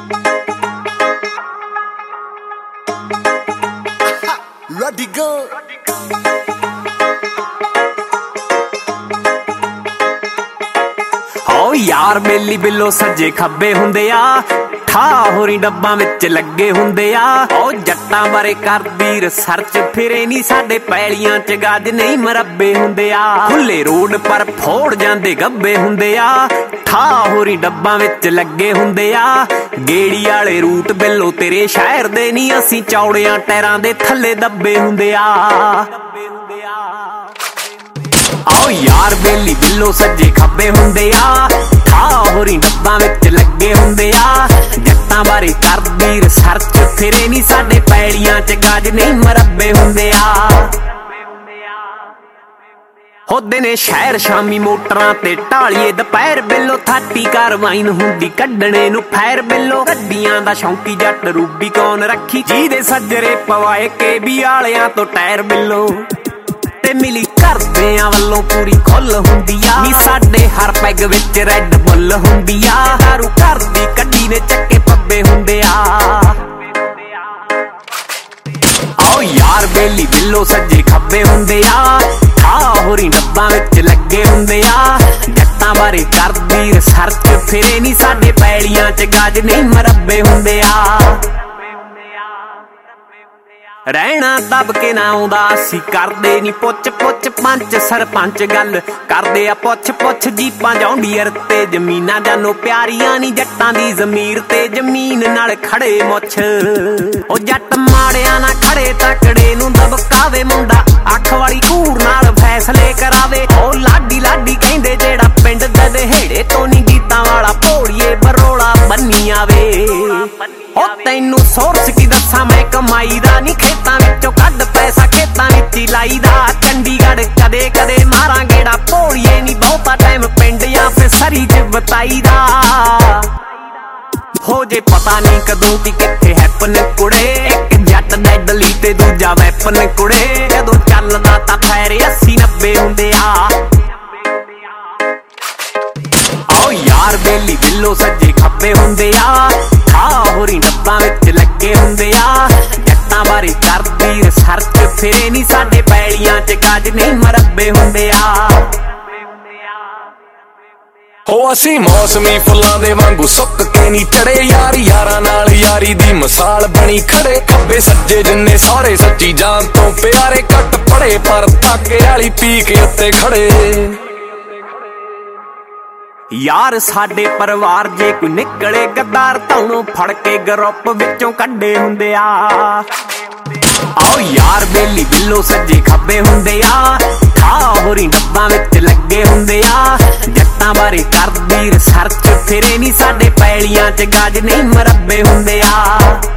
Ready go ਹੋ यार बेली बिल्लो सज्जे खब्बे हुंदे आ ठा होरी डब्बां विच लगे हुंदे आ ओ जट्टां बारे करदी रिसर्च फिरे नी साडे पैलियां च गज नहीं मरब्बे हुंदे आ खुले रोड पर फोड़ जांदे गब्बे हुंदे आ ठा होरी डब्बां विच लगे हुंदे आ गेड़ी वाले रूट बिल्लो तेरे शहर दे नी असीं चौड़ियां टैरां दे थल्ले दब्बे हुंदे आ आओ यार बेली बिल्लो सज्जे खब्बे हुंदे आ ठा होरी डब्बां विच लगे हुंदे आ जट्टां बारे करदी रिसर्च फिरे नी साडे पैलियां च गज नहीं मरब्बे हुंदे आ होदे ने शहर शामी मोटरां ते ढालिए दुपहर बिल्लो थाटी कारवाइन हुंदी कड्डणे नूं फैर बिल्लो गड्डियां दा शौंकी जट रूबी कौन रखी जीदे सज्जरे पवाए के भी आलियां तो टायर बिल्लो ते मिली करदियां वल्लों पूरी खुल हुंदी आ नी साडे हर पैग विच रैड बुल हुंदी आ दारू करदी कड्डी ने चक्के पब्बे हुंदे आ आओ यार बेली बिल्लो सज्जे खब्बे हुंदे आ होरी डब्बां विच लगे हुंदे आ जट्टां बारे करदी रिसर्च फिरे नी साडे पैलियां च गज नहीं मरब्बे हुंदे आ रहना दब के ना आउंदा असीं करदे नी पुछ पुछ पंच सरपंच गल करदे आ पुछ पुछ जीपां जौंडीअर ते जमीनां जानो प्यारियां नी जट्टां दी ज़मीर ते जमीन नाल खड़े मुछ ओ जट माड़ियां ना खड़े तकड़े नूं दबकावे मुंडा अख वाली घूर नाल फैसले करावे ओ लाडी लाडी कहंदे जेड़ा पिंड दे देहड़े तो नी गीतां वाला भोड़िए बरोला बन्नी आवे ओ तैनू सोर्स की दस्सां मैं कमाई दा नी खेतां विचों कढ पैसा खेतां विच ही लाईदा चंडीगढ़ कदे कदे मारां गेड़ा भोड़िए नी बहुता टाइम पिंड या फिर सरी च बताईदा हो जे पता नहीं कदों की किथे हैपन कुड़े एक जट डैडली ते दूजा वैपन कुड़े जदों चलदा तां फैर 80-90 हुंदे आ आओ यार बेली बिल्लो सज्जे खब्बे हुंदे आ होरी डब्बां विच लगे हुंदे आ जट्टां बारे करदी रिसर्च फिरे नी साडे पैलियां च गज नहीं मरब्बे हुंदे आ हो असी मौसमी फुल्लां दे वांगू सुक के नी चढ़े यारी यारां नाल यारी दी मिसाल बनी खड़े खब्बे सज्जे जिन्ने सारे सच्ची जान तो प्यारे घट पड़े पर ताके वाली पीक उत्ते खड़े यार साडे परिवार जे कोई निकले गद्दार ताउणों फड़ के ग्रुप विचों कड्डे हुंदे आ आओ यार बेली बिल्लो सज्जे खब्बे हुंदे आ होरी डब्बां विच लगे हुंदे आ जट्टां बारे करदी रिसर्च फिरे नी साडे पैलियां च गज नहीं मरब्बे हुंदे आ